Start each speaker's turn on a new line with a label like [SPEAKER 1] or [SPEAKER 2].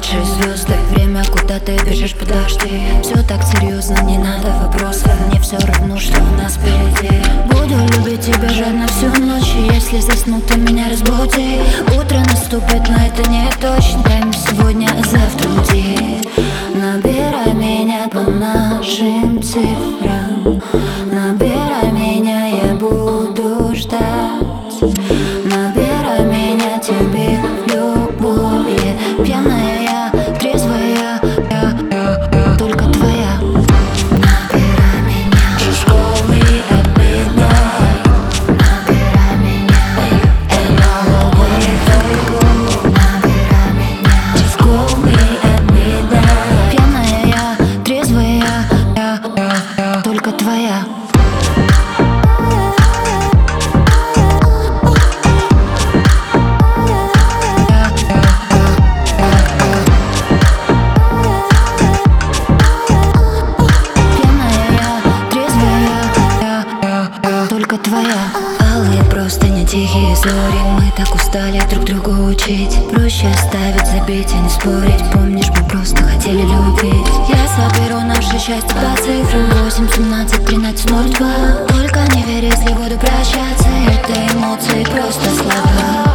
[SPEAKER 1] падшие звезды. Время, куда ты бежишь, подожди. Все так серьезно, не надо вопросов. Мне все равно, что у нас впереди. Буду любить тебя жадно всю ночь. И если засну, ты меня разбуди. Утро наступит, но это не точно. Прямо сегодня, а завтра уйди. Набирай меня по нашим цифрам. Набирай меня, я буду ждать. Набирай меня тебе в любовь. Пьяная я, трезвая я только твоя. Набирай меня, just call me at midnight. Набирай меня, and I will wait for you. Набирай меня, just call me at midnight. Пьяная я, трезвая я только твоя. Только твоя. Алые простыни, тихие зори. Мы так устали друг друга учить. Проще оставить, забить и не спорить. Помнишь, мы просто хотели любить. Я соберу наше счастье по цифрам 8, 17, 13, 02. Только не верь, если буду прощаться. Это эмоции просто слова.